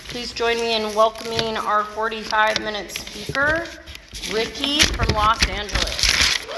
Please join me in welcoming our 45-minute speaker, Ricky from Los Angeles.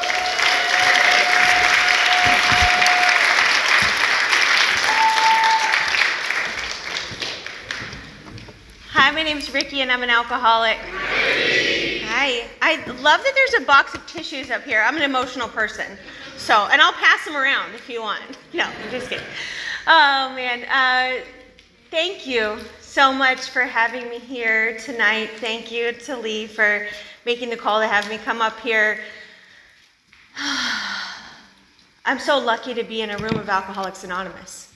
Hi, my name's Ricky and I'm an alcoholic. Hi. I love that there's a box of tissues up here. I'm an emotional person. And I'll pass them around if you want. No, I'm just kidding. Oh, man. Thank you so much for having me here tonight. Thank you to Lee for making the call to have me come up here. I'm so lucky to be in a room of Alcoholics Anonymous.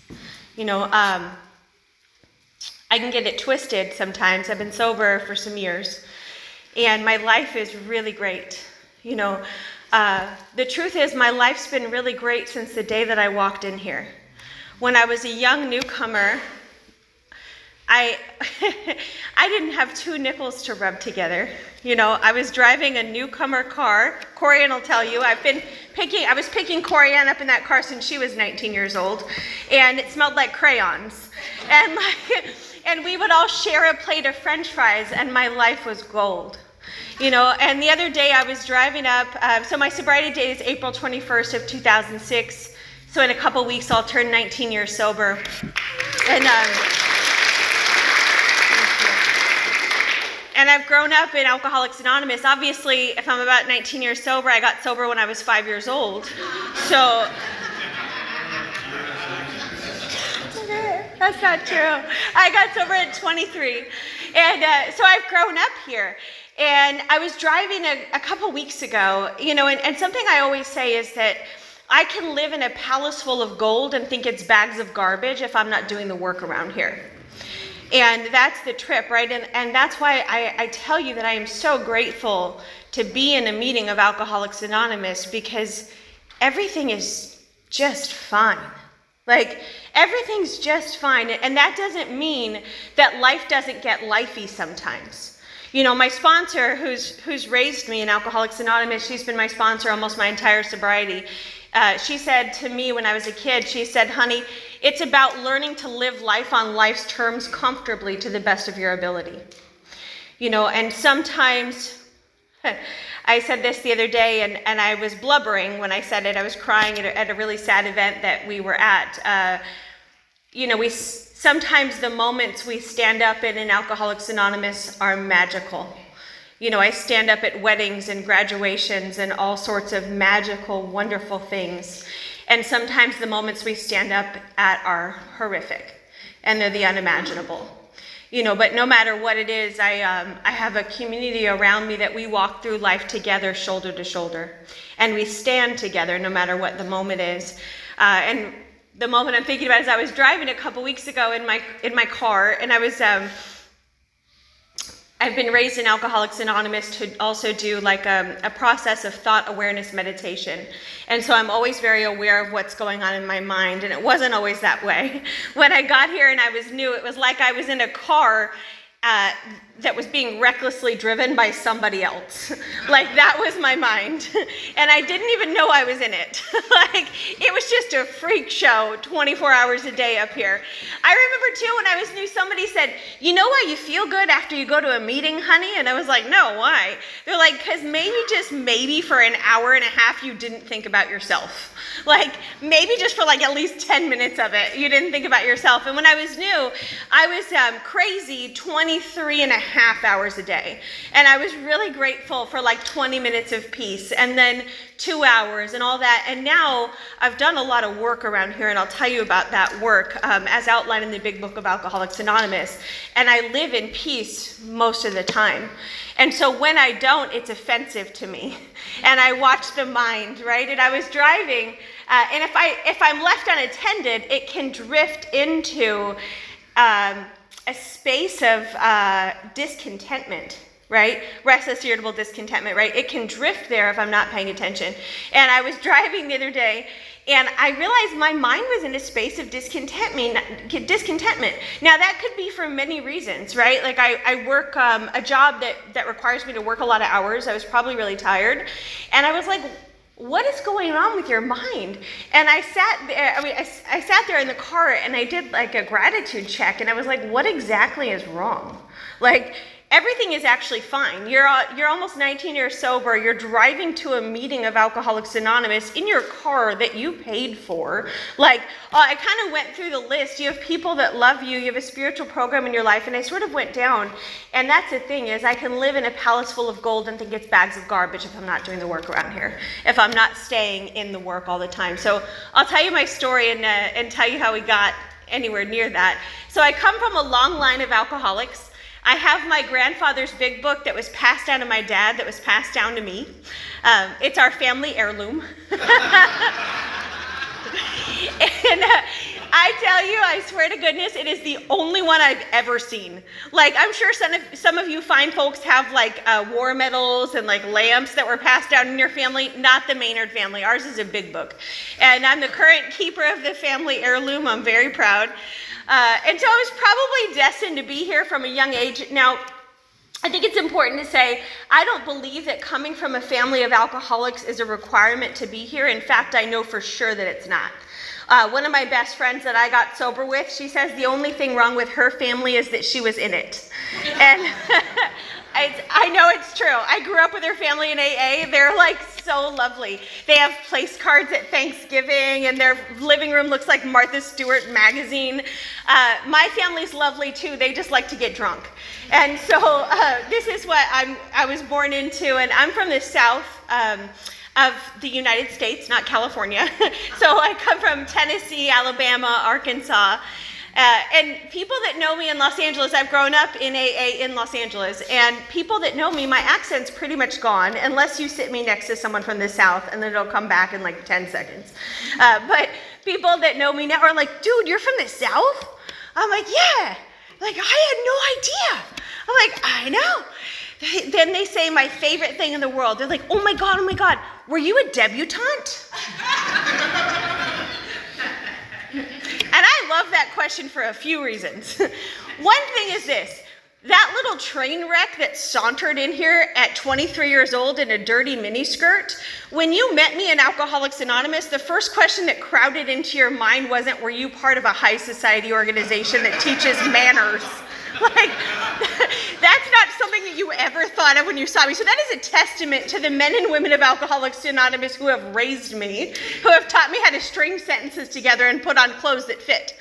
I can get it twisted sometimes. I've been sober for some years, and my life is really great. The truth is my life's been really great since the day that I walked in here. When I was a young newcomer, I didn't have 2 nickels to rub together. I was driving a newcomer car. Corianne will tell you, I was picking Corianne up in that car since she was 19 years old, and it smelled like crayons. And we would all share a plate of French fries, and my life was gold. And the other day I was driving up, so my sobriety date is April 21st of 2006, so in a couple weeks I'll turn 19 years sober. And I've grown up in Alcoholics Anonymous. Obviously, if I'm about 19 years sober, I got sober when I was 5 years old. So that's not true. I got sober at 23. And so I've grown up here. And I was driving a couple weeks ago, and something I always say is that I can live in a palace full of gold and think it's bags of garbage if I'm not doing the work around here. And that's the trip, right? And that's why I tell you that I am so grateful to be in a meeting of Alcoholics Anonymous, because everything is just fine. Everything's just fine. And that doesn't mean that life doesn't get lifey sometimes. My sponsor, who's raised me in Alcoholics Anonymous, she's been my sponsor almost my entire sobriety. She said to me when I was a kid, she said, "Honey, it's about learning to live life on life's terms comfortably to the best of your ability." And sometimes, I said this the other day, and I was blubbering when I said it. I was crying at a really sad event that we were at. Sometimes the moments we stand up in Alcoholics Anonymous are magical. I stand up at weddings and graduations and all sorts of magical, wonderful things. And sometimes the moments we stand up at are horrific, and they're the unimaginable. But no matter what it is, I have a community around me that we walk through life together, shoulder to shoulder. And we stand together no matter what the moment is. And the moment I'm thinking about is I was driving a couple weeks ago in my car, and I've been raised in Alcoholics Anonymous to also do a process of thought awareness meditation. And so I'm always very aware of what's going on in my mind, and it wasn't always that way. When I got here and I was new, it was like I was in a car that was being recklessly driven by somebody else. That was my mind. And I didn't even know I was in it. It was just a freak show 24 hours a day up here. I remember too when I was new, somebody said, "You know why you feel good after you go to a meeting, honey?" And I was like, "No, why?" They're like, "'Cause maybe for an hour and a half you didn't think about yourself. Maybe just for at least 10 minutes of it, you didn't think about yourself." And when I was new, I was crazy 23 and a half hours a day. And I was really grateful for 20 minutes of peace, and then 2 hours and all that. And now I've done a lot of work around here, and I'll tell you about that work as outlined in the Big Book of Alcoholics Anonymous. And I live in peace most of the time. And so when I don't, it's offensive to me. And I watch the mind, right? And I was driving, and if I'm left unattended, it can drift into a space of discontentment, right? Restless, irritable discontentment, right? It can drift there if I'm not paying attention. And I was driving the other day, and I realized my mind was in a space of discontentment. Now, that could be for many reasons, right? I work a job that requires me to work a lot of hours. I was probably really tired. And I was like, what is going on with your mind? And I sat there, I sat there in the car and I did like a gratitude check, and I was like, what exactly is wrong? Like, everything is actually fine. You're almost 19 years sober. You're driving to a meeting of Alcoholics Anonymous in your car that you paid for. Like, I kind of went through the list. You have people that love you. You have a spiritual program in your life. And I sort of went down. And that's the thing, is I can live in a palace full of gold and think it's bags of garbage if I'm not doing the work around here, if I'm not staying in the work all the time. So I'll tell you my story and tell you how we got anywhere near that. So I come from a long line of alcoholics. I have my grandfather's big book that was passed down to my dad, that was passed down to me. It's our family heirloom. And I tell you, I swear to goodness, it is the only one I've ever seen. Like, I'm sure some of you fine folks have like war medals and like lamps that were passed down in your family. Not the Maynard family. Ours is a big book. And I'm the current keeper of the family heirloom. I'm very proud. And so I was probably destined to be here from a young age. Now, I think it's important to say, I don't believe that coming from a family of alcoholics is a requirement to be here. In fact, I know for sure that it's not. One of my best friends that I got sober with, she says the only thing wrong with her family is that she was in it. And I know it's true. I grew up with her family in AA. They're like so lovely. They have place cards at Thanksgiving, and their living room looks like Martha Stewart magazine. My family's lovely too. They just like to get drunk. And so this is what I was born into, and I'm from the south of the United States, not California. So I come from Tennessee, Alabama, Arkansas. And people that know me in Los Angeles, I've grown up in AA in Los Angeles, and people that know me, my accent's pretty much gone, unless you sit me next to someone from the South, and then it'll come back in like 10 seconds. But people that know me now are like, dude, you're from the South? I'm like, yeah. Like, I had no idea. I'm like, I know. Then they say my favorite thing in the world. They're like, oh my God, were you a debutante? And I love that question for a few reasons. One thing is this: that little train wreck that sauntered in here at 23 years old in a dirty miniskirt, when you met me in Alcoholics Anonymous, the first question that crowded into your mind wasn't, were you part of a high society organization that teaches manners? Like, that's not something that you ever thought of when you saw me. So that is a testament to the men and women of Alcoholics Anonymous who have raised me, who have taught me how to string sentences together and put on clothes that fit.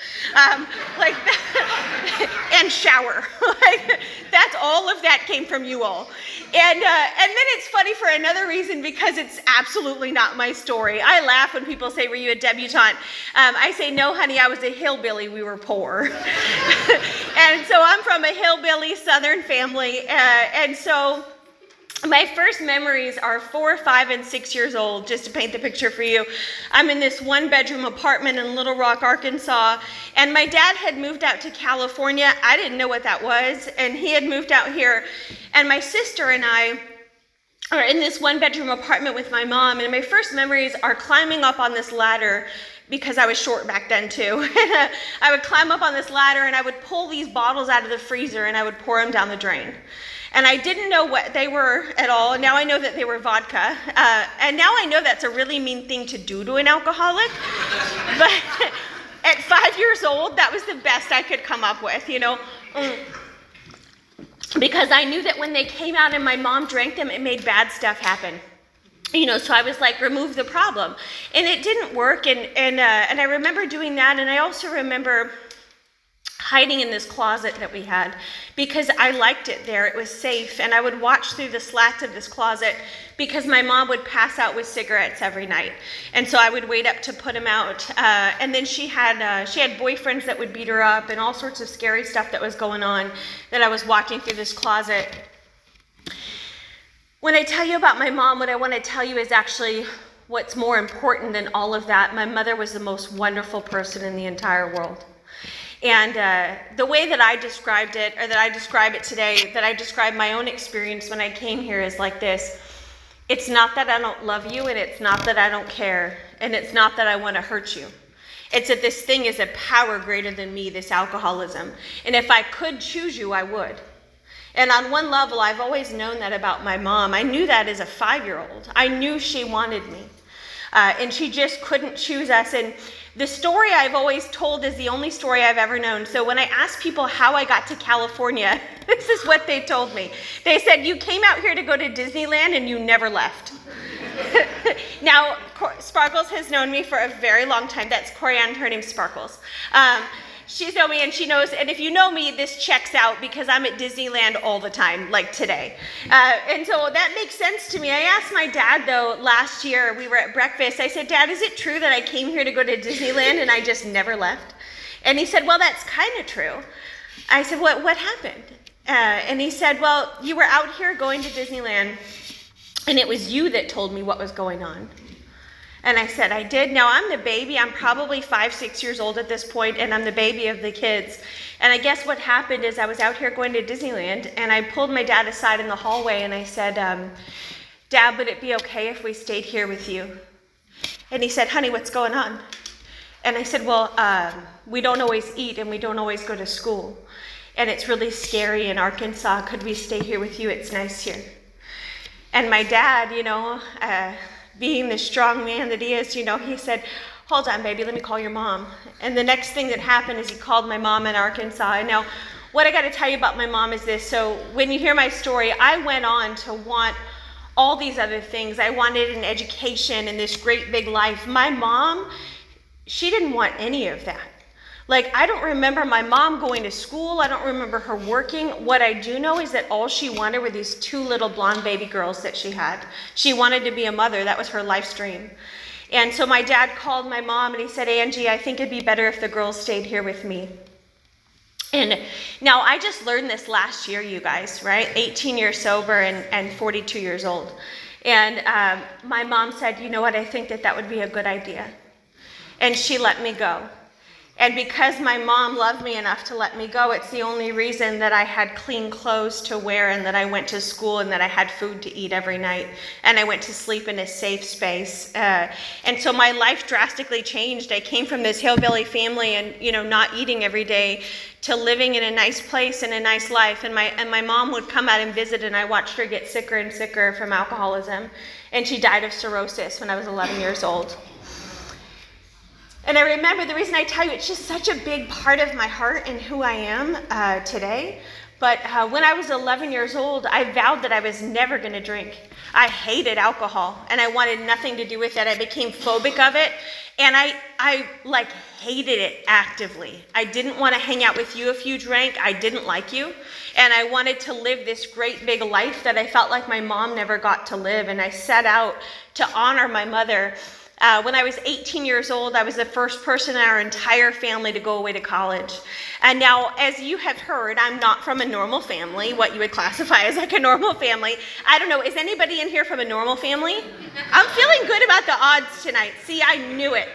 And shower. That's all of that came from you all. And then it's funny for another reason, because it's absolutely not my story. I laugh when people say, were you a debutante? I say, no, honey, I was a hillbilly. We were poor. And so I'm from a hillbilly Southern family. And so my first memories are 4, 5, and 6 years old, just to paint the picture for you. I'm in this one-bedroom apartment in Little Rock, Arkansas, and my dad had moved out to California. I didn't know what that was, and he had moved out here. And my sister and I are in this one-bedroom apartment with my mom, and my first memories are climbing up on this ladder, because I was short back then too. I would climb up on this ladder, and I would pull these bottles out of the freezer, and I would pour them down the drain. And I didn't know what they were at all. Now I know that they were vodka. And now I know that's a really mean thing to do to an alcoholic. But at 5 years old, that was the best I could come up with, because I knew that when they came out and my mom drank them, it made bad stuff happen. So I was like, remove the problem. And it didn't work. And I remember doing that. And I also remember hiding in this closet that we had, because I liked it there. It was safe, and I would watch through the slats of this closet, because my mom would pass out with cigarettes every night, and so I would wait up to put them out. And then she had boyfriends that would beat her up, and all sorts of scary stuff that was going on that I was watching through this closet. When I tell you about my mom, what I want to tell you is actually what's more important than all of that. My mother was the most wonderful person in the entire world. And the way that I described it, or that I describe it today, that I describe my own experience when I came here, is like this: it's not that I don't love you, and it's not that I don't care, and it's not that I want to hurt you. It's that this thing is a power greater than me, this alcoholism. And if I could choose you, I would. And on one level, I've always known that about my mom. I knew that as a 5-year-old. I knew she wanted me. And she just couldn't choose us. And the story I've always told is the only story I've ever known. So when I asked people how I got to California, this is what they told me. They said, you came out here to go to Disneyland and you never left. Now, Sparkles has known me for a very long time. That's Corianne, her name's Sparkles. She's known me and she knows, and if you know me, this checks out because I'm at Disneyland all the time, like today. And so that makes sense to me. I asked my dad, though, last year, we were at breakfast, I said, Dad, is it true that I came here to go to Disneyland and I just never left? And he said, well, that's kind of true. I said, what happened? And he said, well, you were out here going to Disneyland and it was you that told me what was going on. And I said, I did. Now, I'm the baby. I'm probably 5, 6 years old at this point, and I'm the baby of the kids. And I guess what happened is I was out here going to Disneyland, and I pulled my dad aside in the hallway, and I said, Dad, would it be okay if we stayed here with you? And he said, honey, what's going on? And I said, well, we don't always eat, and we don't always go to school. And it's really scary in Arkansas. Could we stay here with you? It's nice here. And my dad, being the strong man that he is, he said, hold on, baby, let me call your mom. And the next thing that happened is he called my mom in Arkansas. And now, what I got to tell you about my mom is this. So when you hear my story, I went on to want all these other things. I wanted an education and this great big life. My mom, she didn't want any of that. Like, I don't remember my mom going to school. I don't remember her working. What I do know is that all she wanted were these 2 little blonde baby girls that she had. She wanted to be a mother. That was her life's dream. And so my dad called my mom and he said, Angie, I think it'd be better if the girls stayed here with me. And now I just learned this last year, you guys, right? 18 years sober and 42 years old. And my mom said, you know what, I think that would be a good idea. And she let me go. And because my mom loved me enough to let me go, it's the only reason that I had clean clothes to wear and that I went to school and that I had food to eat every night and I went to sleep in a safe space. And so my life drastically changed. I came from this hillbilly family and, not eating every day to living in a nice place and a nice life. And my mom would come out and visit and I watched her get sicker and sicker from alcoholism. And she died of cirrhosis when I was 11 years old. And I remember, the reason I tell you, it's just such a big part of my heart and who I am today. But when I was 11 years old, I vowed that I was never going to drink. I hated alcohol, and I wanted nothing to do with it. I became phobic of it, and I hated it actively. I didn't want to hang out with you if you drank. I didn't like you, and I wanted to live this great big life that I felt like my mom never got to live, and I set out to honor my mother. When I was 18 years old, I was the first person in our entire family to go away to college. And now, as you have heard, I'm not from a normal family, what you would classify as like a normal family. I don't know, is anybody in here from a normal family? I'm feeling good about the odds tonight. See, I knew it.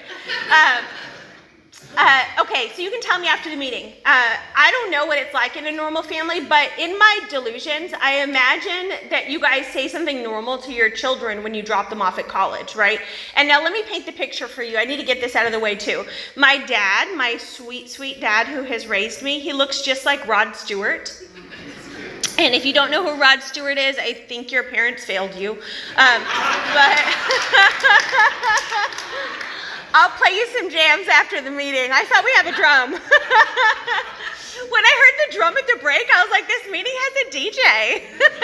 Okay, so you can tell me after the meeting. I don't know what it's like in a normal family, but in my delusions, I imagine that you guys say something normal to your children when you drop them off at college, right? And now let me paint the picture for you. I need to get this out of the way too. My dad, my sweet, sweet dad who has raised me, he looks just like Rod Stewart. And if you don't know who Rod Stewart is, I think your parents failed you. But I'll play you some jams after the meeting. I thought we have a drum. When I heard the drum at the break, I was like, this meeting has a DJ.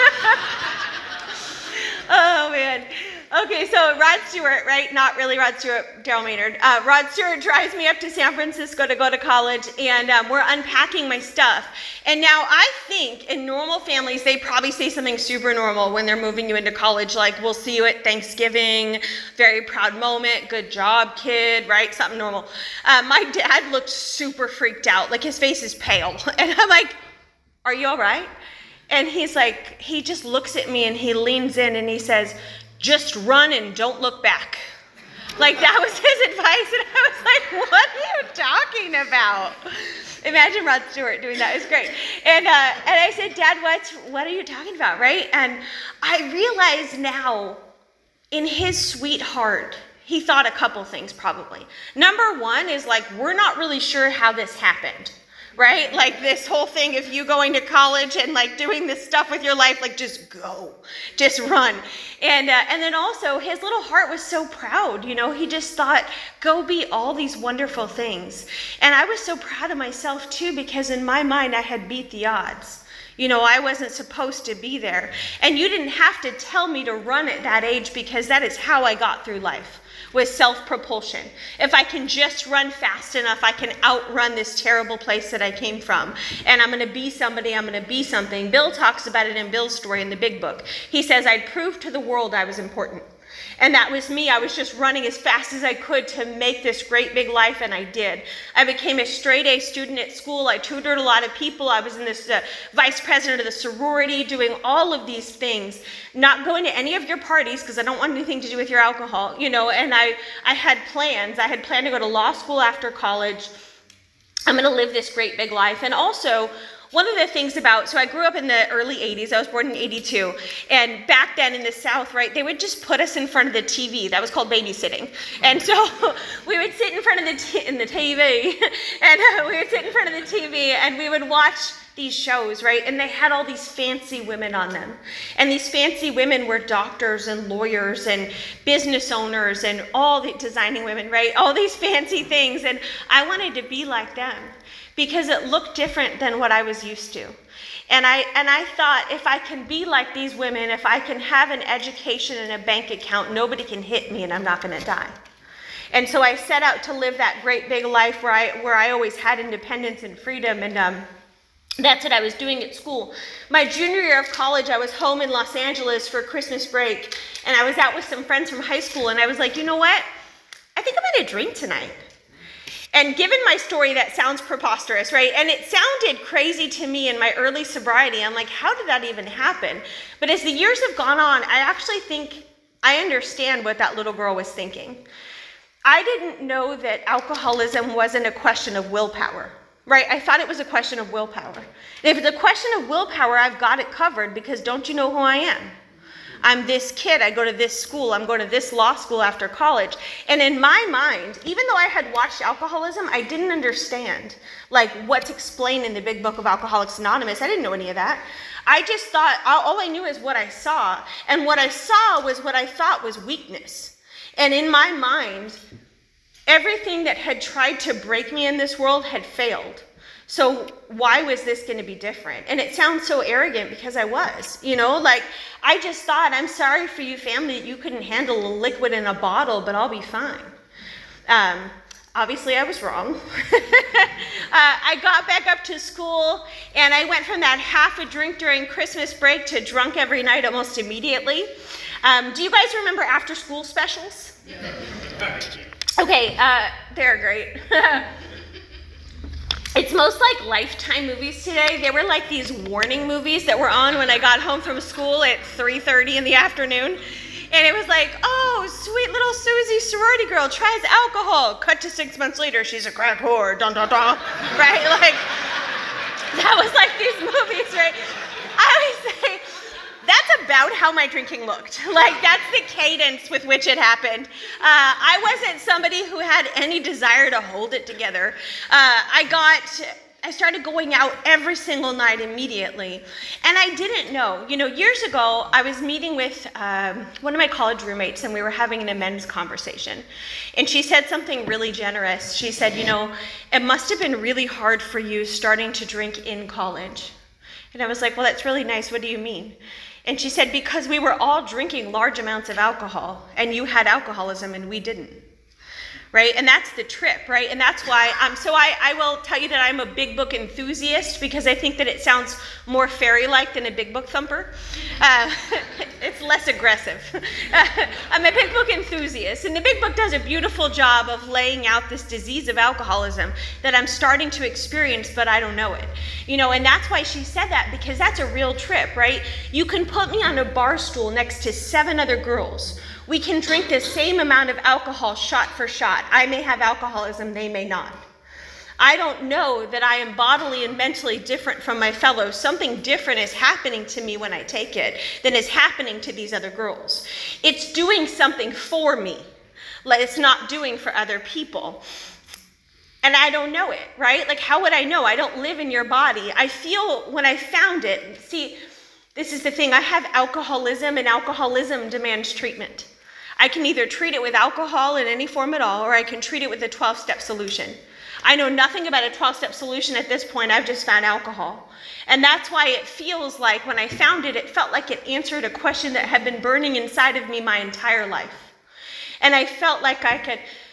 Oh, man. Okay, so Rod Stewart, right? Not really Rod Stewart, Daryl Maynard. Rod Stewart drives me up to San Francisco to go to college, and we're unpacking my stuff. And now I think in normal families, they probably say something super normal when they're moving you into college, like, we'll see you at Thanksgiving, very proud moment, good job, kid, right? Something normal. My dad looked super freaked out, like his face is pale. And I'm like, are you all right? And he's like, he just looks at me and he leans in and he says, just run and don't look back. Like, that was his advice, and I was like, what are you talking about? Imagine Rod Stewart doing that. It was great. And I said, Dad, what are you talking about, right? And I realize now, in his sweet heart, he thought a couple things probably. Number one is like, we're not really sure how this happened. right? Like this whole thing of you going to college and like doing this stuff with your life, like just go, just run. And then also his little heart was so proud, he just thought, go be all these wonderful things. And I was so proud of myself too, because in my mind I had beat the odds. I wasn't supposed to be there. And you didn't have to tell me to run at that age, because that is how I got through life, with self-propulsion. If I can just run fast enough, I can outrun this terrible place that I came from. And I'm going to be somebody, I'm going to be something. Bill talks about it in Bill's story in the Big Book. He says, I'd prove to the world I was important. And that was me. I was just running as fast as I could to make this great big life, and I did. I became a straight A student at school. I tutored a lot of people. I was in this vice president of the sorority, doing all of these things, not going to any of your parties because I don't want anything to do with your alcohol, and I had plans. I had planned to go to law school after college. I'm going to live this great big life. And also, one of the things so I grew up in the early 80s. I was born in 82. And back then in the South, right, they would just put us in front of the TV. That was called babysitting. And so we would sit in front of the TV, and we would sit in front of the TV, and we would watch these shows, right? And they had all these fancy women on them. And these fancy women were doctors and lawyers and business owners and all the designing women, right? All these fancy things. And I wanted to be like them, because it looked different than what I was used to. And I thought, if I can be like these women, if I can have an education and a bank account, nobody can hit me and I'm not going to die. And so I set out to live that great big life where I always had independence and freedom, and that's what I was doing at school. My junior year of college, I was home in Los Angeles for Christmas break, and I was out with some friends from high school, and I was like, you know what? I think I'm going to drink tonight. And given my story, that sounds preposterous, right? And it sounded crazy to me in my early sobriety. I'm like, how did that even happen? But as the years have gone on, I actually think I understand what that little girl was thinking. I didn't know that alcoholism wasn't a question of willpower, right? I thought it was a question of willpower. And if it's a question of willpower, I've got it covered, because don't you know who I am? I'm this kid, I go to this school, I'm going to this law school after college. And in my mind, even though I had watched alcoholism, I didn't understand like what's explained in the Big Book of Alcoholics Anonymous. I didn't know any of that. I just thought, all I knew is what I saw. And what I saw was what I thought was weakness. And in my mind, everything that had tried to break me in this world had failed. So why was this going to be different? And it sounds so arrogant, because I was, I just thought, I'm sorry for you family that you couldn't handle a liquid in a bottle, but I'll be fine. Obviously I was wrong. I got back up to school, and I went from that half a drink during Christmas break to drunk every night almost immediately. Do you guys remember after school specials? Okay, they're great. It's most like Lifetime movies today. They were like these warning movies that were on when I got home from school at 3:30 in the afternoon. And it was like, oh, sweet little Susie, sorority girl, tries alcohol. Cut to 6 months later, she's a crack whore, dun dun dun, right? Like, that was like these movies, right? I always say, that's about how my drinking looked. Like, that's the cadence with which it happened. I wasn't somebody who had any desire to hold it together. I started going out every single night immediately. And I didn't know. Years ago, I was meeting with one of my college roommates, and we were having an amends conversation. And she said something really generous. She said, it must have been really hard for you starting to drink in college. And I was like, well, that's really nice. What do you mean? And she said, because we were all drinking large amounts of alcohol, and you had alcoholism and we didn't, right? And that's the trip, right? And that's why I will tell you that I'm a Big Book enthusiast, because I think that it sounds more fairy-like than a Big Book thumper. It's less aggressive. I'm a Big Book enthusiast, and the Big Book does a beautiful job of laying out this disease of alcoholism that I'm starting to experience, but I don't know it. And that's why she said that, because that's a real trip, right? You can put me on a bar stool next to 7 other girls. We can drink the same amount of alcohol shot for shot. I may have alcoholism, they may not. I don't know that I am bodily and mentally different from my fellows. Something different is happening to me when I take it than is happening to these other girls. It's doing something for me, like it's not doing for other people. And I don't know it, right? Like, how would I know? I don't live in your body. I feel when I found it, see, this is the thing. I have alcoholism, and alcoholism demands treatment. I can either treat it with alcohol in any form at all, or I can treat it with a 12-step solution. I know nothing about a 12-step solution at this point. I've just found alcohol. And that's why it feels like when I found it, it felt like it answered a question that had been burning inside of me my entire life. And I felt like I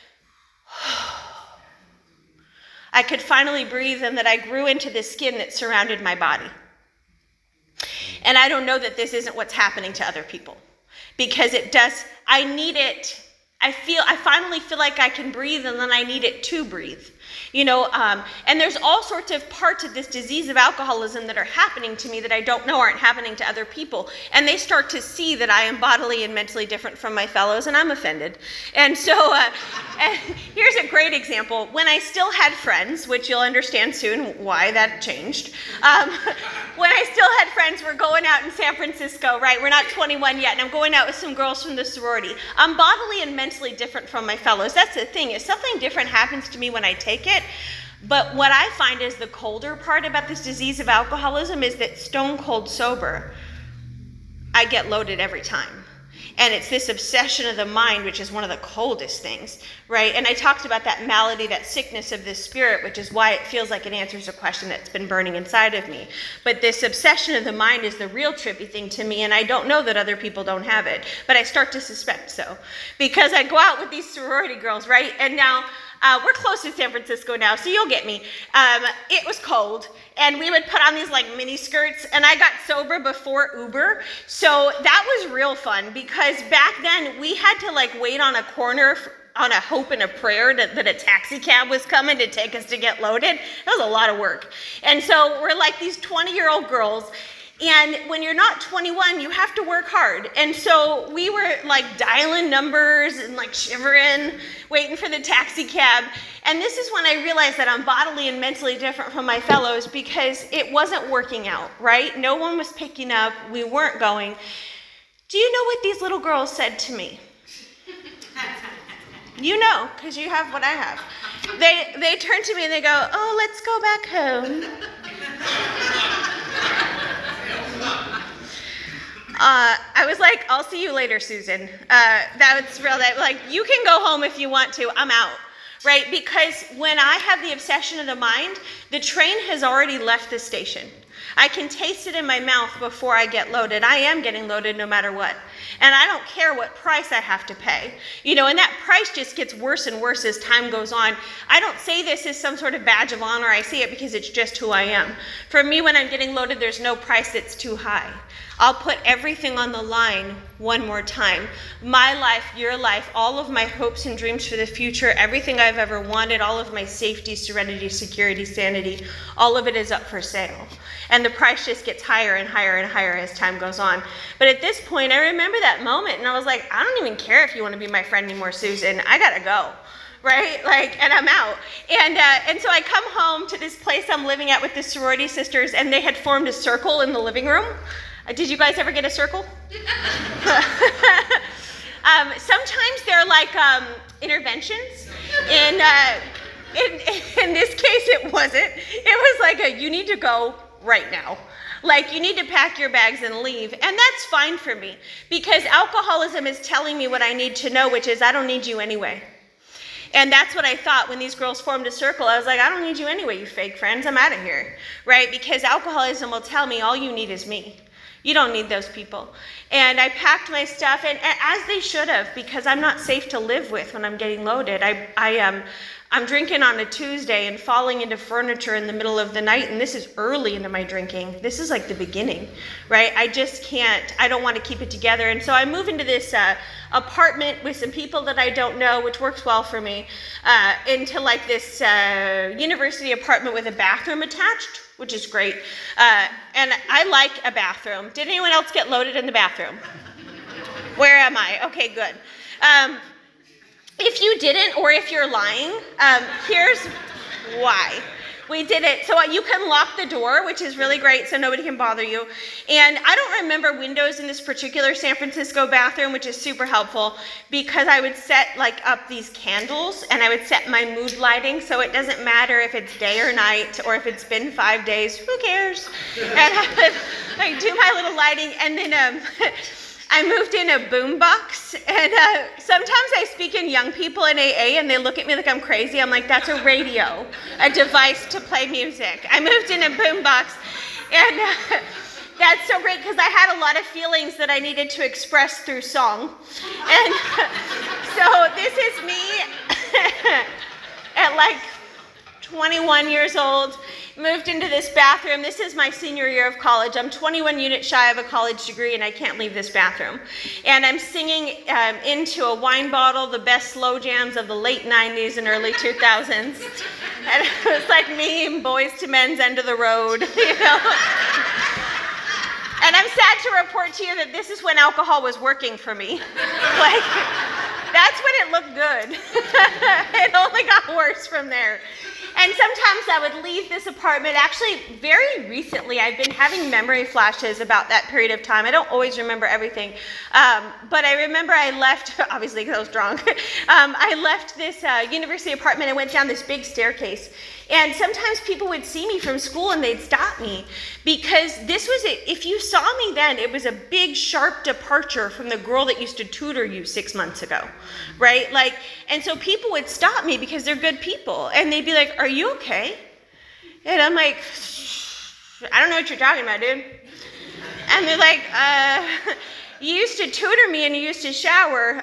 could finally breathe, and that I grew into the skin that surrounded my body. And I don't know that this isn't what's happening to other people, because it does. I need it. I finally feel like I can breathe, and then I need it to breathe. And there's all sorts of parts of this disease of alcoholism that are happening to me that I don't know aren't happening to other people. And they start to see that I am bodily and mentally different from my fellows, and I'm offended. And so and here's a great example. When I still had friends, which you'll understand soon why that changed. When I still had friends, we're going out in San Francisco, right? We're not 21 yet, and I'm going out with some girls from the sorority. I'm bodily and mentally different from my fellows. That's the thing. If something different happens to me when I take it, but what I find is the colder part about this disease of alcoholism is that stone cold sober, I get loaded every time. And it's this obsession of the mind, which is one of the coldest things, right? And I talked about that malady, that sickness of the spirit, which is why it feels like it answers a question that's been burning inside of me. But this obsession of the mind is the real trippy thing to me, and I don't know that other people don't have it, but I start to suspect so. Because I go out with these sorority girls, right? And now, we're close to San Francisco now, so you'll get me. It was cold, and we would put on these like mini skirts, and I got sober before Uber, so that was real fun, because back then we had to like wait on a corner on a hope and a prayer that a taxi cab was coming to take us to get loaded. That was a lot of work. And so we're like these 20-year-old girls, and when you're not 21, you have to work hard. And so we were like dialing numbers and like shivering, waiting for the taxi cab. And this is when I realized that I'm bodily and mentally different from my fellows, because it wasn't working out, right? No one was picking up. We weren't going. Do you know what these little girls said to me? You know, because you have what I have. They turn to me and they go, "Oh, let's go back home." I was like, "I'll see you later, Susan." That's real. Like, you can go home if you want to. I'm out, right? Because when I have the obsession of the mind, the train has already left the station. I can taste it in my mouth before I get loaded. I am getting loaded no matter what. And I don't care what price I have to pay. And that price just gets worse and worse as time goes on. I don't say this as some sort of badge of honor. I say it because it's just who I am. For me, when I'm getting loaded, there's no price that's too high. I'll put everything on the line one more time. My life, your life, all of my hopes and dreams for the future, everything I've ever wanted, all of my safety, serenity, security, sanity, all of it is up for sale. And the price just gets higher and higher and higher as time goes on. But at this point, I remember that moment, and I was like, I don't even care if you want to be my friend anymore, Susan. I gotta go. Right? And I'm out. And so I come home to this place I'm living at with the sorority sisters, and they had formed a circle in the living room. Did you guys ever get a circle? Sometimes they're like interventions. In this case, it wasn't. It was like you need to go right now. Like, you need to pack your bags and leave. And that's fine for me, because alcoholism is telling me what I need to know, which is I don't need you anyway. And that's what I thought when these girls formed a circle. I was like, I don't need you anyway, you fake friends. I'm out of here, right? Because alcoholism will tell me all you need is me. You don't need those people. And I packed my stuff, and as they should have, because I'm not safe to live with when I'm getting loaded. I'm drinking on a Tuesday and falling into furniture in the middle of the night, and this is early into my drinking. This is like the beginning, right? I just can't, I don't want to keep it together. And so I move into this apartment with some people that I don't know, which works well for me, into like this university apartment with a bathroom attached, which is great. And I like a bathroom. Did anyone else get loaded in the bathroom? Where am I? Okay, good. If you didn't, or if you're lying, here's why. we did it. So you can lock the door, which is really great, so nobody can bother you. And I don't remember windows in this particular San Francisco bathroom, which is super helpful, because I would set like up these candles, and I would set my mood lighting, so it doesn't matter if it's day or night, or if it's been 5 days, who cares? And I would like do my little lighting, and then I moved in a boombox, and sometimes I speak in young people in AA, and they look at me like I'm crazy. I'm like, that's a radio, a device to play music. I moved in a boombox, and that's so great because I had a lot of feelings that I needed to express through song. And so this is me at like 21 years old, moved into this bathroom. This is my senior year of college. I'm 21 units shy of a college degree, and I can't leave this bathroom. And I'm singing into a wine bottle the best slow jams of the late 90s and early 2000s. And it was like me and Boys to Men's End of the Road, you know. And I'm sad to report to you that this is when alcohol was working for me. Like, that's when it looked good. It only got worse from there. And sometimes I would leave this apartment. Actually, very recently, I've been having memory flashes about that period of time. I don't always remember everything. But I remember I left, obviously because I was drunk, I left this university apartment and went down this big staircase. And sometimes people would see me from school and they'd stop me because this was it. If you saw me then, it was a big, sharp departure from the girl that used to tutor you 6 months ago, right? Like, and so people would stop me because they're good people. And they'd be like, are you okay? And I'm like, I don't know what you're talking about, dude. And they're like, you used to tutor me and you used to shower.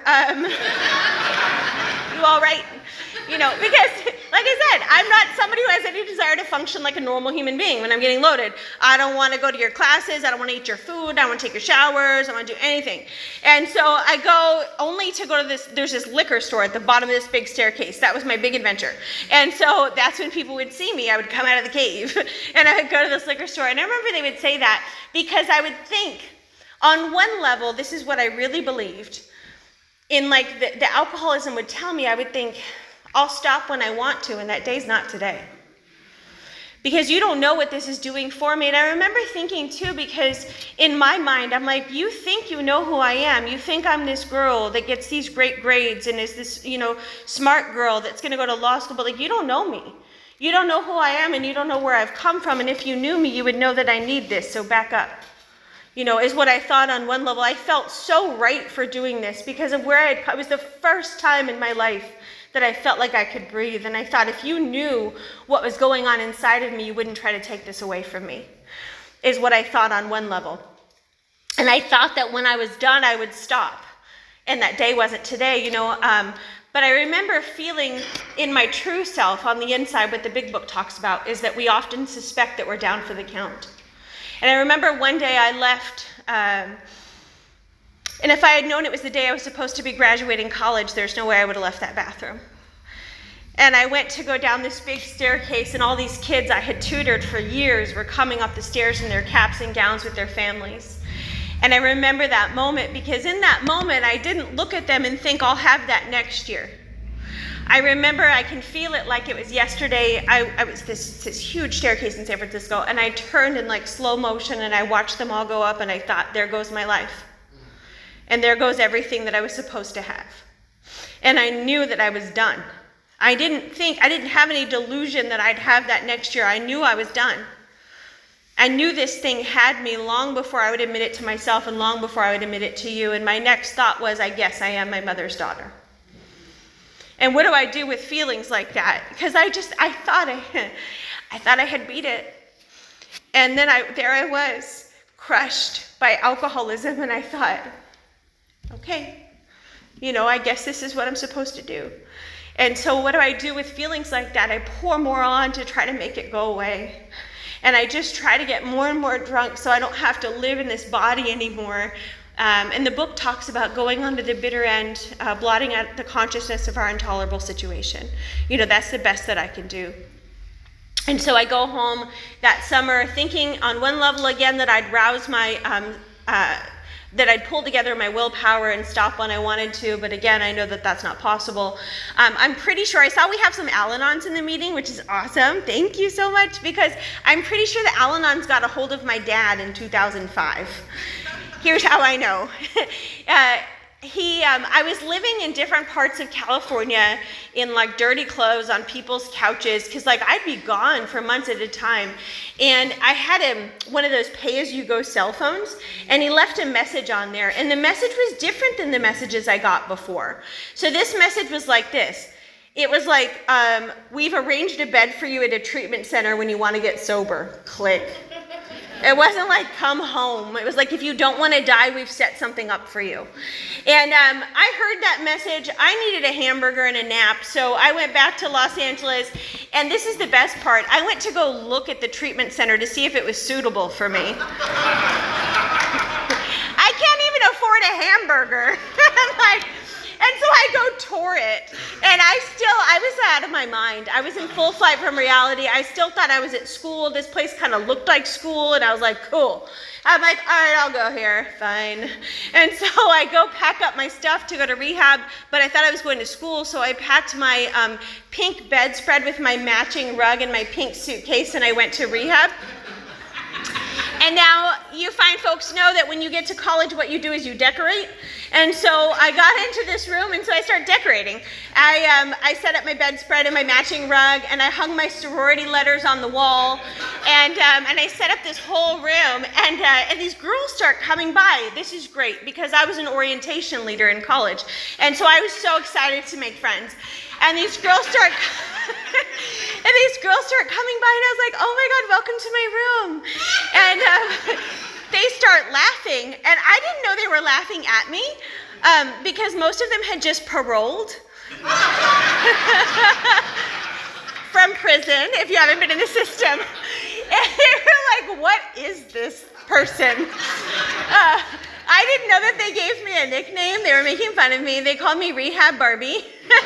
You all right? You know, because, like I said, I'm not somebody who has any desire to function like a normal human being when I'm getting loaded. I don't want to go to your classes. I don't want to eat your food. I don't want to take your showers. I don't want to do anything. And so I go only to go to this, there's this liquor store at the bottom of this big staircase. That was my big adventure. And so that's when people would see me. I would come out of the cave and I would go to this liquor store. And I remember they would say that because I would think, on one level, this is what I really believed. In like the alcoholism would tell me, I would think, I'll stop when I want to, and that day's not today. Because you don't know what this is doing for me. And I remember thinking too, because in my mind, I'm like, you think you know who I am. You think I'm this girl that gets these great grades and is this, you know, smart girl that's gonna go to law school, but like, you don't know me. You don't know who I am, and you don't know where I've come from. And if you knew me, you would know that I need this, so back up. You know, is what I thought on one level. I felt so right for doing this because of where it was the first time in my life that I felt like I could breathe. And I thought, if you knew what was going on inside of me, you wouldn't try to take this away from me, is what I thought on one level. And I thought that when I was done, I would stop. And that day wasn't today, you know. But I remember feeling in my true self on the inside, what the big book talks about, is that we often suspect that we're down for the count. And I remember one day I left, and if I had known it was the day I was supposed to be graduating college, there's no way I would have left that bathroom. And I went to go down this big staircase, and all these kids I had tutored for years were coming up the stairs in their caps and gowns with their families. And I remember that moment because in that moment, I didn't look at them and think, I'll have that next year. I remember, I can feel it like it was yesterday. I was this huge staircase in San Francisco, and I turned in like slow motion, and I watched them all go up, and I thought, there goes my life. And there goes everything that I was supposed to have. And I knew that I was done. I didn't have any delusion that I'd have that next year. I knew I was done. I knew this thing had me long before I would admit it to myself and long before I would admit it to you. And my next thought was, I guess I am my mother's daughter. And what do I do with feelings like that? Because I thought I had beat it. And then there I was, crushed by alcoholism, and I thought, okay, you know, I guess this is what I'm supposed to do. And so what do I do with feelings like that? I pour more on to try to make it go away. And I just try to get more and more drunk so I don't have to live in this body anymore. And the book talks about going on to the bitter end, blotting out the consciousness of our intolerable situation. You know, that's the best that I can do. And so I go home that summer thinking on one level again that I'd rouse my that I'd pull together my willpower and stop when I wanted to, but again, I know that that's not possible. I'm pretty sure, I saw we have some Al-Anons in the meeting, which is awesome. Thank you so much, because I'm pretty sure the Al-Anons got a hold of my dad in 2005. Here's how I know. I was living in different parts of California in like dirty clothes on people's couches, because like I'd be gone for months at a time. And I had one of those pay-as-you-go cell phones, and he left a message on there. And the message was different than the messages I got before. So this message was like this. It was like, we've arranged a bed for you at a treatment center when you want to get sober. Click. It wasn't like, come home. It was like, if you don't want to die, we've set something up for you. And I heard that message. I needed a hamburger and a nap, so I went back to Los Angeles. And this is the best part. I went to go look at the treatment center to see if it was suitable for me. I can't even afford a hamburger. And so I go tour it, and I was out of my mind. I was in full flight from reality. I still thought I was at school. This place kind of looked like school, and I was like, cool. I'm like, all right, I'll go here, fine. And so I go pack up my stuff to go to rehab, but I thought I was going to school, so I packed my pink bedspread with my matching rug and my pink suitcase, and I went to rehab. And now you find folks know that when you get to college, what you do is you decorate. And so I got into this room, and so I started decorating. I set up my bedspread and my matching rug, and I hung my sorority letters on the wall, and I set up this whole room, and these girls start coming by. This is great, because I was an orientation leader in college, and so I was so excited to make friends. And these girls start coming by, and I was like, oh my God, welcome to my room. And they start laughing, and I didn't know they were laughing at me, because most of them had just paroled from prison, if you haven't been in the system. And they were like, what is this person? I didn't know that they gave me a nickname. They were making fun of me. They called me Rehab Barbie.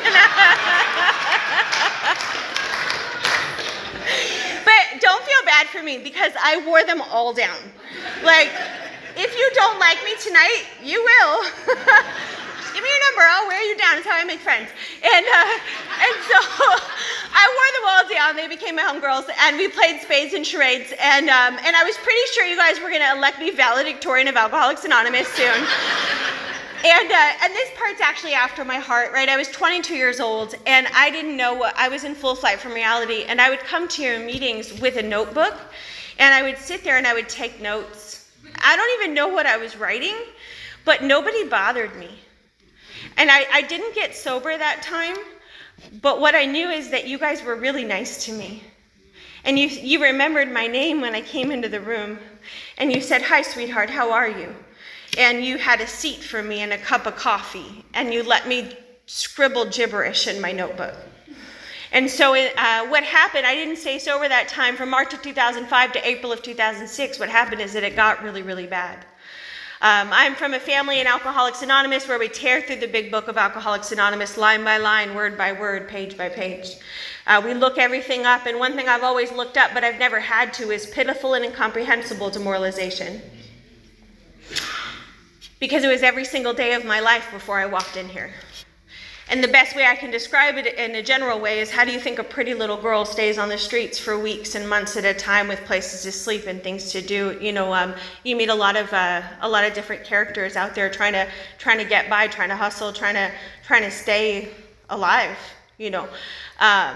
But don't feel bad for me, because I wore them all down. Like, if you don't like me tonight, you will. Just give me your number, I'll wear you down. That's how I make friends. And so I wore them all down. They became my homegirls, and we played spades and charades. And I was pretty sure you guys were going to elect me valedictorian of Alcoholics Anonymous soon. And this part's actually after my heart, right? I was 22 years old, and I didn't know what, I was in full flight from reality, and I would come to your meetings with a notebook, and I would sit there and I would take notes. I don't even know what I was writing, but nobody bothered me. And I didn't get sober that time, but what I knew is that you guys were really nice to me. And you remembered my name when I came into the room, and you said, hi, sweetheart, how are you? And you had a seat for me and a cup of coffee, and you let me scribble gibberish in my notebook. And so what happened, I didn't stay sober that time. From March of 2005 to April of 2006, what happened is that it got really, really bad. I'm from a family in Alcoholics Anonymous where we tear through the big book of Alcoholics Anonymous line by line, word by word, page by page. We look everything up, and one thing I've always looked up but I've never had to is pitiful and incomprehensible demoralization. Because it was every single day of my life before I walked in here. And the best way I can describe it in a general way is, how do you think a pretty little girl stays on the streets for weeks and months at a time with places to sleep and things to do? You know, you meet a lot of different characters out there trying to get by, trying to hustle, trying to stay alive. You know, I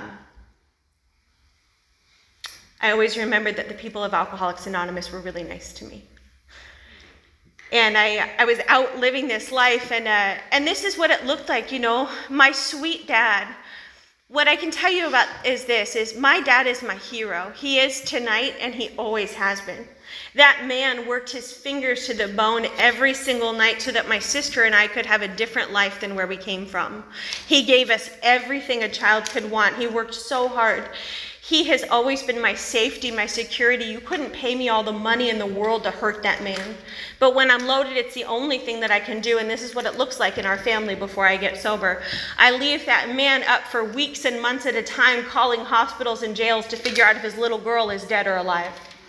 always remembered that the people of Alcoholics Anonymous were really nice to me. And I was out living this life, and this is what it looked like, you know. My sweet dad, what I can tell you about is my dad is my hero. He is tonight, and he always has been. That man worked his fingers to the bone every single night so that my sister and I could have a different life than where we came from. He gave us everything a child could want. He worked so hard. He has always been my safety, my security. You couldn't pay me all the money in the world to hurt that man. But when I'm loaded, it's the only thing that I can do, and this is what it looks like in our family before I get sober. I leave that man up for weeks and months at a time, calling hospitals and jails to figure out if his little girl is dead or alive.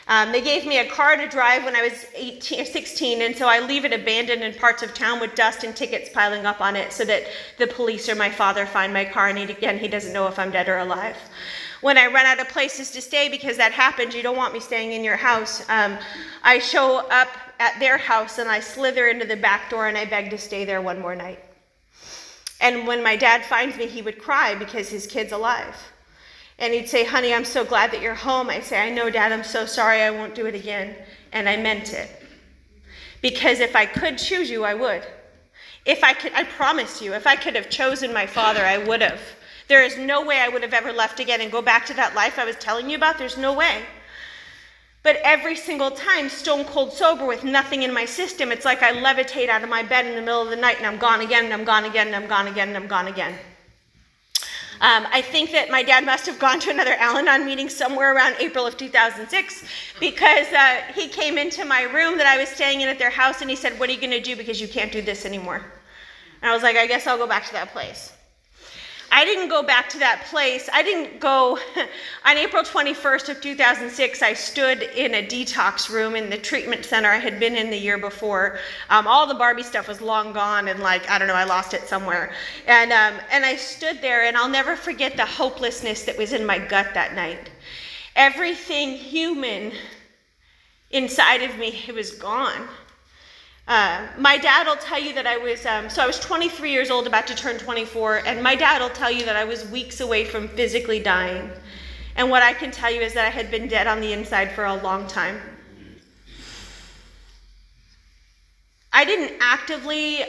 They gave me a car to drive when I was 18 or 16, and so I leave it abandoned in parts of town with dust and tickets piling up on it so that the police or my father find my car, and he doesn't know if I'm dead or alive. When I run out of places to stay, because that happens, you don't want me staying in your house, I show up at their house and I slither into the back door and I beg to stay there one more night. And when my dad finds me, he would cry because his kid's alive. And he'd say, honey, I'm so glad that you're home. I say, I know, Dad, I'm so sorry, I won't do it again. And I meant it. Because if I could choose you, I would. If I could, I promise you, if I could have chosen my father, I would have. There is no way I would have ever left again and go back to that life I was telling you about. There's no way. But every single time, stone cold sober with nothing in my system, it's like I levitate out of my bed in the middle of the night and I'm gone again, and I'm gone again, and I'm gone again, and I'm gone again. I think that my dad must have gone to another Al-Anon meeting somewhere around April of 2006 because he came into my room that I was staying in at their house and he said, what are you going to do because you can't do this anymore? And I was like, I guess I'll go back to that place. I didn't go back to that place. I didn't go, on April 21st of 2006, I stood in a detox room in the treatment center I had been in the year before. All the Barbie stuff was long gone and I don't know, I lost it somewhere. And I stood there and I'll never forget the hopelessness that was in my gut that night. Everything human inside of me, it was gone. My dad will tell you that I was 23 years old, about to turn 24, and my dad will tell you that I was weeks away from physically dying. And what I can tell you is that I had been dead on the inside for a long time. I didn't actively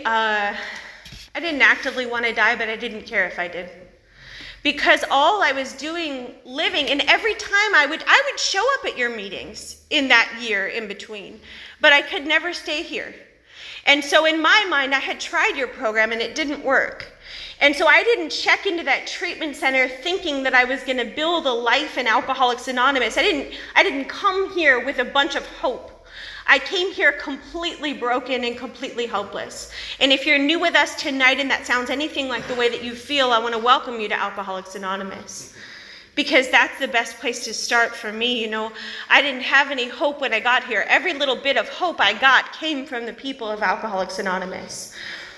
want to die, but I didn't care if I did. Because all I was doing, living, and every time I would show up at your meetings in that year in between, but I could never stay here. And so in my mind, I had tried your program and it didn't work. And so I didn't check into that treatment center thinking that I was going to build a life in Alcoholics Anonymous. I didn't come here with a bunch of hope. I came here completely broken and completely hopeless. And if you're new with us tonight and that sounds anything like the way that you feel, I want to welcome you to Alcoholics Anonymous. Because that's the best place to start for me. You know, I didn't have any hope when I got here. Every little bit of hope I got came from the people of Alcoholics Anonymous.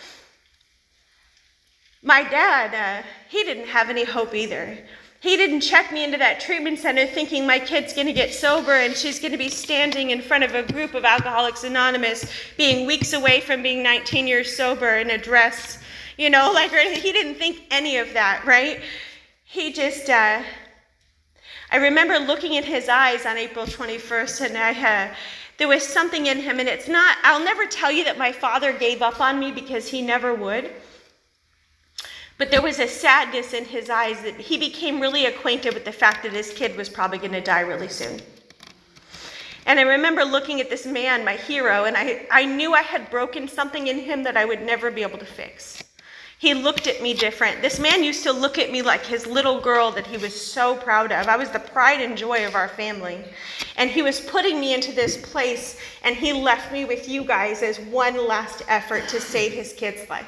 My dad, he didn't have any hope either. He didn't check me into that treatment center thinking my kid's going to get sober and she's going to be standing in front of a group of Alcoholics Anonymous, being weeks away from being 19 years sober in a dress, you know, like he didn't think any of that, right? He just, I remember looking in his eyes on April 21st, and there was something in him, and I'll never tell you that my father gave up on me because he never would. But there was a sadness in his eyes that he became really acquainted with the fact that his kid was probably going to die really soon. And I remember looking at this man, my hero, and I knew I had broken something in him that I would never be able to fix. He looked at me different. This man used to look at me like his little girl that he was so proud of. I was the pride and joy of our family. And he was putting me into this place, and he left me with you guys as one last effort to save his kid's life.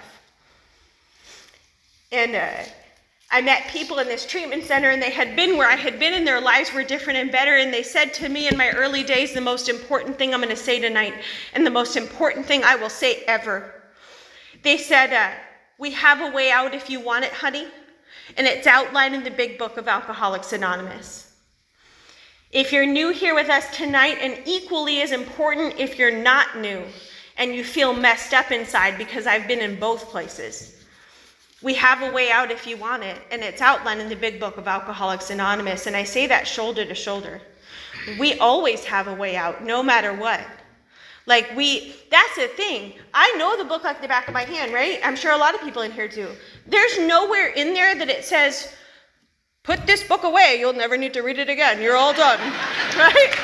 And I met people in this treatment center, and they had been where I had been, and their lives were different and better. And they said to me in my early days, the most important thing I'm going to say tonight, and the most important thing I will say ever. They said, we have a way out if you want it, honey, and it's outlined in the big book of Alcoholics Anonymous. If you're new here with us tonight, and equally as important if you're not new and you feel messed up inside, because I've been in both places, we have a way out if you want it, and it's outlined in the big book of Alcoholics Anonymous, and I say that shoulder to shoulder. We always have a way out, no matter what. That's the thing. I know the book like the back of my hand, right? I'm sure a lot of people in here do. There's nowhere in there that it says, put this book away, you'll never need to read it again, you're all done, right?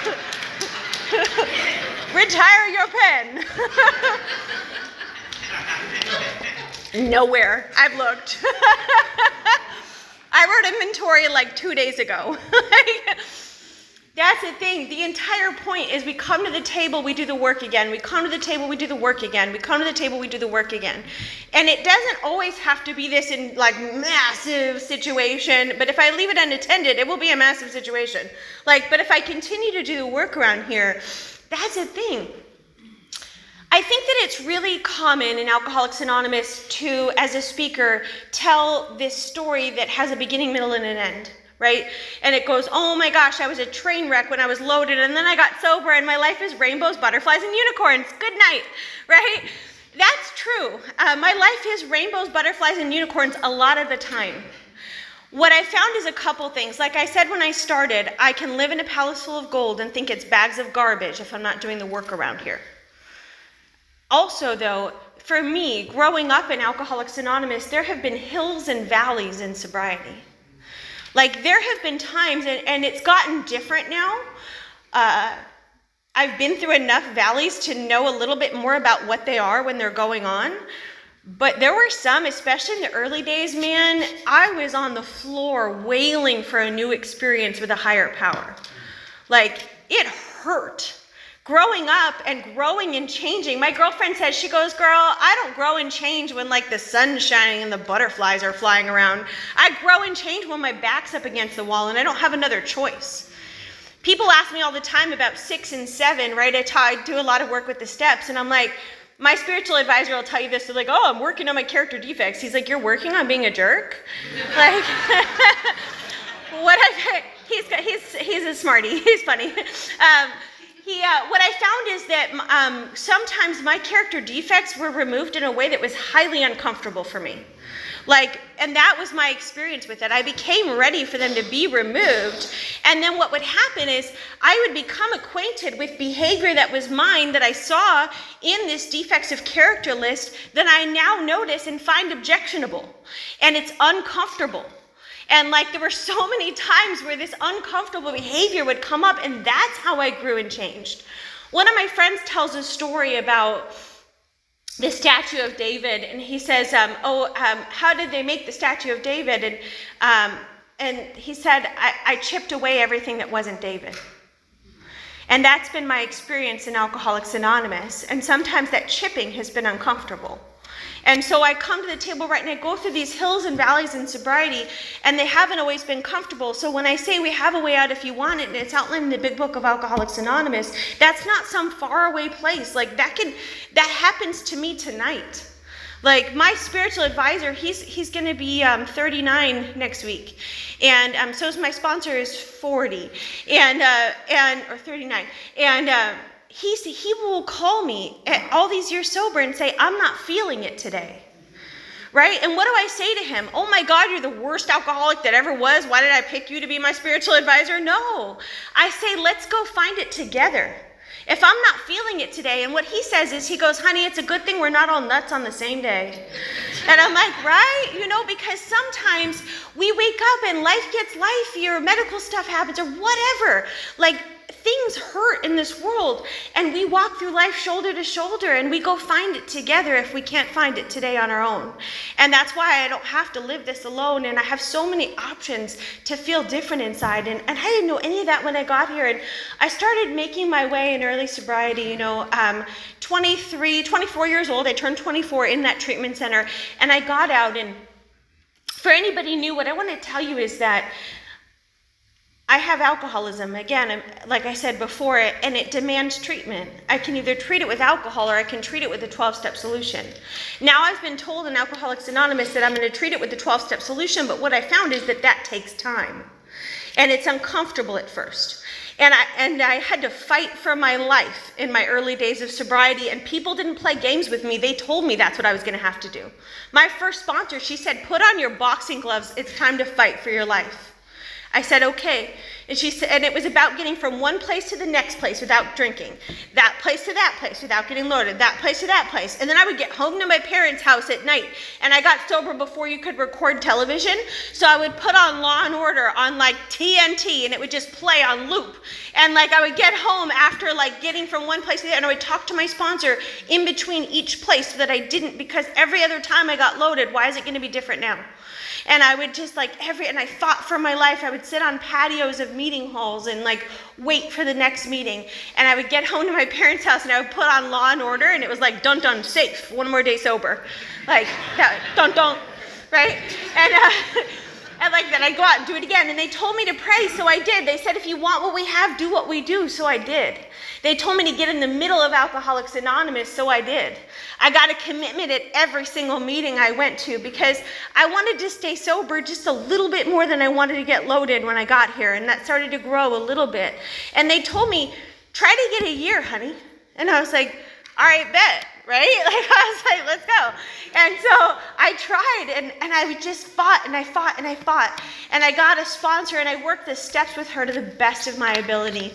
Retire your pen. Nowhere. I've looked. I wrote inventory 2 days ago. That's the thing. The entire point is we come to the table, we do the work again. We come to the table, we do the work again. We come to the table, we do the work again. And it doesn't always have to be this in like massive situation, but if I leave it unattended, it will be a massive situation. But if I continue to do the work around here, that's the thing. I think that it's really common in Alcoholics Anonymous to, as a speaker, tell this story that has a beginning, middle, and an end. Right? And it goes, oh my gosh, I was a train wreck when I was loaded, and then I got sober, and my life is rainbows, butterflies, and unicorns. Good night, right? That's true. My life is rainbows, butterflies, and unicorns a lot of the time. What I found is a couple things. Like I said when I started, I can live in a palace full of gold and think it's bags of garbage if I'm not doing the work around here. Also, though, for me, growing up in Alcoholics Anonymous, there have been hills and valleys in sobriety. There have been times, and it's gotten different now. I've been through enough valleys to know a little bit more about what they are when they're going on. But there were some, especially in the early days, man, I was on the floor wailing for a new experience with a higher power. It hurt. Growing up and growing and changing. My girlfriend says, she goes, girl, I don't grow and change when the sun's shining and the butterflies are flying around. I grow and change when my back's up against the wall and I don't have another choice. People ask me all the time about 6 and 7, right? I do a lot of work with the steps, and I'm like, my spiritual advisor will tell you this. They're like, oh, I'm working on my character defects. He's like, you're working on being a jerk? He's a smarty. He's funny. What I found is that sometimes my character defects were removed in a way that was highly uncomfortable for me. And that was my experience with it. I became ready for them to be removed. And then what would happen is I would become acquainted with behavior that was mine that I saw in this defects of character list that I now notice and find objectionable. And it's uncomfortable. And there were so many times where this uncomfortable behavior would come up, and that's how I grew and changed. One of my friends tells a story about the statue of David, and he says, how did they make the statue of David? And he said, I chipped away everything that wasn't David. And that's been my experience in Alcoholics Anonymous, and sometimes that chipping has been uncomfortable. And so I come to the table, right, and I go through these hills and valleys in sobriety, and they haven't always been comfortable. So when I say we have a way out if you want it, and it's outlined in the big book of Alcoholics Anonymous, that's not some faraway place. That happens to me tonight. My spiritual advisor, he's going to be 39 next week, and so is my sponsor is 40, or 39, and he will call me all these years sober and say, I'm not feeling it today. Right? And what do I say to him? Oh my God, you're the worst alcoholic that ever was. Why did I pick you to be my spiritual advisor? No. I say, let's go find it together. If I'm not feeling it today, and what he says is, he goes, honey, it's a good thing we're not all nuts on the same day. And I'm like, right? Because sometimes we wake up and life gets lifey, or medical stuff happens, or whatever. Things hurt in this world, and we walk through life shoulder to shoulder, and we go find it together if we can't find it today on our own. And that's why I don't have to live this alone, and I have so many options to feel different inside. And I didn't know any of that when I got here, and I started making my way in early sobriety, 24 years old. I turned 24 in that treatment center, and I got out. And for anybody new, what I want to tell you is that I have alcoholism, again, like I said before, and it demands treatment. I can either treat it with alcohol or I can treat it with a 12-step solution. Now I've been told in Alcoholics Anonymous that I'm going to treat it with the 12-step solution, but what I found is that takes time. And it's uncomfortable at first. And I had to fight for my life in my early days of sobriety, and people didn't play games with me. They told me that's what I was going to have to do. My first sponsor, she said, put on your boxing gloves. It's time to fight for your life. I said, okay. And she said, and it was about getting from one place to the next place without drinking, that place to that place without getting loaded, that place to that place. And then I would get home to my parents' house at night, and I got sober before you could record television. So I would put on Law and Order on TNT, and it would just play on loop. And I would get home after getting from one place to the other, and I would talk to my sponsor in between each place so that I didn't, because every other time I got loaded, why is it going to be different now? And I would just and I fought for my life. I would sit on patios of meeting halls and like wait for the next meeting. And I would get home to my parents' house and I would put on Law and Order, and it was like, dun dun, safe, one more day sober. Like, that, dun dun, right? And like then I'd go out and do it again. And they told me to pray, so I did. They said, if you want what we have, do what we do, so I did. They told me to get in the middle of Alcoholics Anonymous, so I did. I got a commitment at every single meeting I went to because I wanted to stay sober just a little bit more than I wanted to get loaded when I got here. And that started to grow a little bit. And they told me, try to get a year, honey. And I was like, all right, bet. Right? Like, I was like, let's go. And so I tried, and I just fought, and I fought, and I fought. And I got a sponsor, and I worked the steps with her to the best of my ability.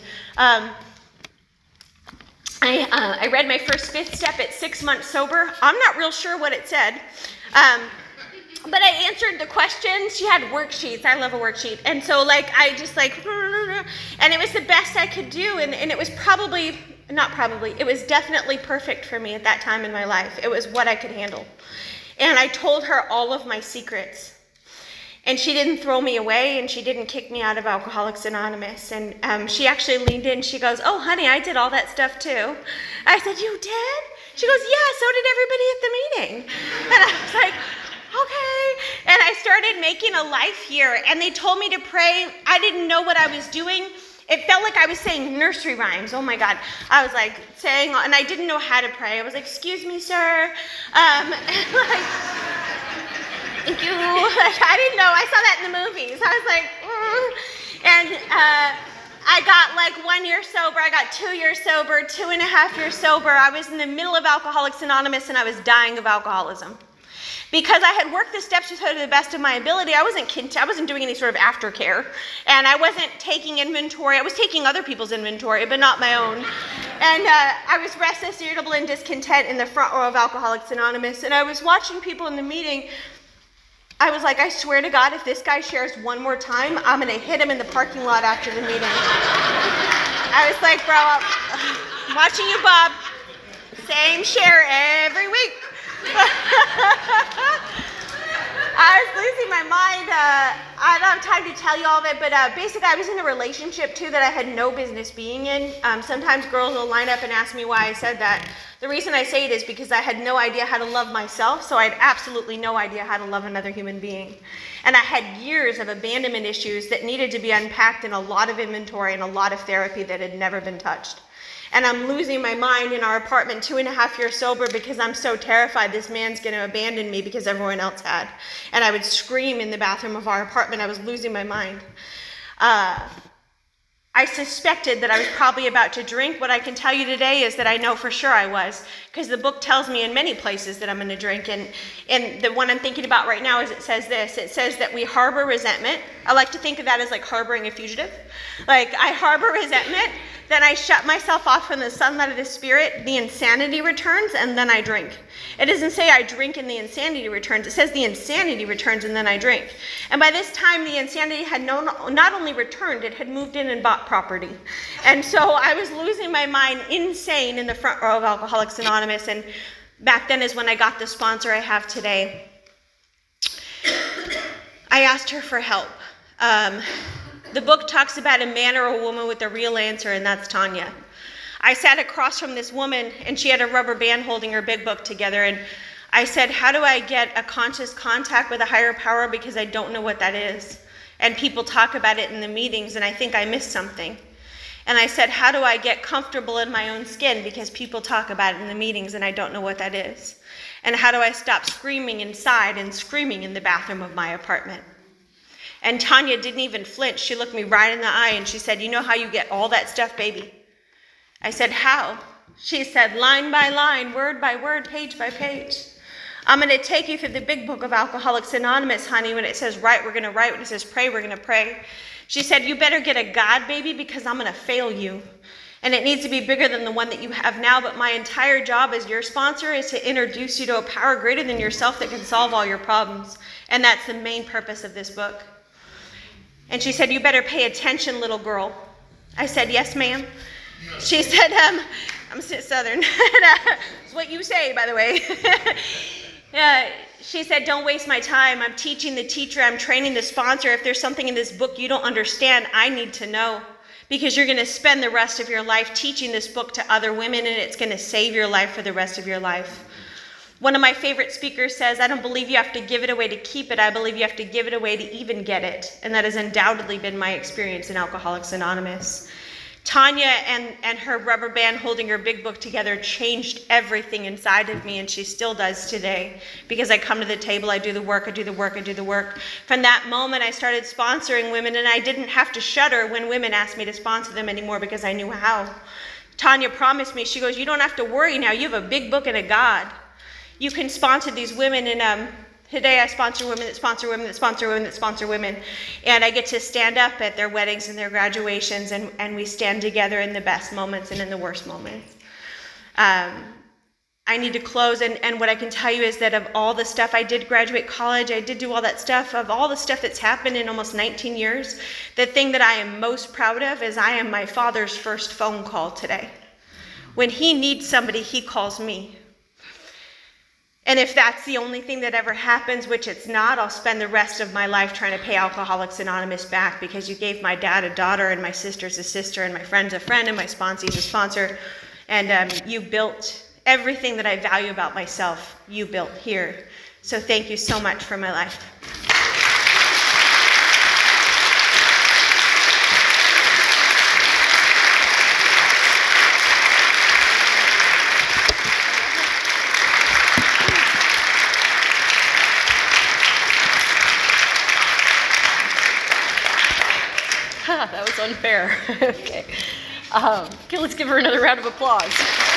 I read my first 5th step at 6 months sober. I'm not real sure what it said. But I answered the questions. She had worksheets. I love a worksheet. And so, like, I just, like, and it was the best I could do. And it was it was definitely perfect for me at that time in my life. It was what I could handle. And I told her all of my secrets. And she didn't throw me away, and she didn't kick me out of Alcoholics Anonymous. And she actually leaned in. She goes, oh, honey, I did all that stuff too. I said, you did? She goes, yeah, so did everybody at the meeting. And I was like, okay. And I started making a life here, and they told me to pray. I didn't know what I was doing. It felt like I was saying nursery rhymes. Oh my God. I was like saying, and I didn't know how to pray. I was like, excuse me, sir. And like, thank you. I didn't know. I saw that in the movies. I was like, And I got like 1 year sober. I got 2 years sober, 2.5 years sober. I was in the middle of Alcoholics Anonymous, and I was dying of alcoholism. Because I had worked the steps with her to the best of my ability, I wasn't doing any sort of aftercare, and I wasn't taking inventory. I was taking other people's inventory, but not my own. And I was restless, irritable, and discontent in the front row of Alcoholics Anonymous, and I was watching people in the meeting. I was like, I swear to God, if this guy shares one more time, I'm going to hit him in the parking lot after the meeting. I was like, bro, I'm watching you, Bob. Same share every week. I was losing my mind. I don't have time to tell you all of it, but basically I was in a relationship too that I had no business being in. Sometimes girls will line up and ask me why I said that. The reason I say it is because I had no idea how to love myself, so I had absolutely no idea how to love another human being. And I had years of abandonment issues that needed to be unpacked, and a lot of inventory and a lot of therapy that had never been touched. And I'm losing my mind in our apartment, 2.5 years sober, because I'm so terrified this man's going to abandon me because everyone else had. And I would scream in the bathroom of our apartment. I was losing my mind. I suspected that I was probably about to drink. What I can tell you today is that I know for sure I was, because the book tells me in many places that I'm going to drink. And the one I'm thinking about right now is it says this. It says that we harbor resentment. I like to think of that as like harboring a fugitive. Like I harbor resentment. Then I shut myself off from the sunlight of the Spirit, the insanity returns, and then I drink. It doesn't say I drink and the insanity returns. It says the insanity returns and then I drink. And by this time, the insanity had not only returned, it had moved in and bought property. And so I was losing my mind, insane, in the front row of Alcoholics Anonymous. And back then is when I got the sponsor I have today. I asked her for help. The book talks about a man or a woman with a real answer, and that's Tanya. I sat across from this woman, and she had a rubber band holding her big book together, and I said, how do I get a conscious contact with a higher power, because I don't know what that is. And people talk about it in the meetings, and I think I missed something. And I said, how do I get comfortable in my own skin, because people talk about it in the meetings, and I don't know what that is. And how do I stop screaming inside and screaming in the bathroom of my apartment? And Tanya didn't even flinch. She looked me right in the eye and she said, you know how you get all that stuff, baby? I said, how? She said, line by line, word by word, page by page. I'm going to take you through the big book of Alcoholics Anonymous, honey. When it says write, we're going to write. When it says pray, we're going to pray. She said, you better get a God, baby, because I'm going to fail you. And it needs to be bigger than the one that you have now. But my entire job as your sponsor is to introduce you to a power greater than yourself that can solve all your problems. And that's the main purpose of this book. And she said, you better pay attention, little girl. I said, yes, ma'am. She said, I'm Southern. It's what you say, by the way. She said, don't waste my time. I'm teaching the teacher. I'm training the sponsor. If there's something in this book you don't understand, I need to know, because you're going to spend the rest of your life teaching this book to other women, and it's going to save your life for the rest of your life. One of my favorite speakers says, I don't believe you have to give it away to keep it. I believe you have to give it away to even get it. And that has undoubtedly been my experience in Alcoholics Anonymous. Tanya and her rubber band holding her big book together changed everything inside of me, and she still does today, because I come to the table, I do the work, I do the work, I do the work. From that moment, I started sponsoring women, and I didn't have to shudder when women asked me to sponsor them anymore, because I knew how. Tanya promised me, she goes, you don't have to worry now, you have a big book and a God. You can sponsor these women, and today I sponsor women that sponsor women that sponsor women that sponsor women. And I get to stand up at their weddings and their graduations, and we stand together in the best moments and in the worst moments. I need to close, and what I can tell you is that of all the stuff, I did graduate college, I did do all that stuff, of all the stuff that's happened in almost 19 years, the thing that I am most proud of is I am my father's first phone call today. When he needs somebody, he calls me. And if that's the only thing that ever happens, which it's not, I'll spend the rest of my life trying to pay Alcoholics Anonymous back, because you gave my dad a daughter, and my sister's a sister, and my friend's a friend, and my sponsee's a sponsor. And you built everything that I value about myself, you built here. So thank you so much for my life. That was unfair. Okay. Okay, let's give her another round of applause.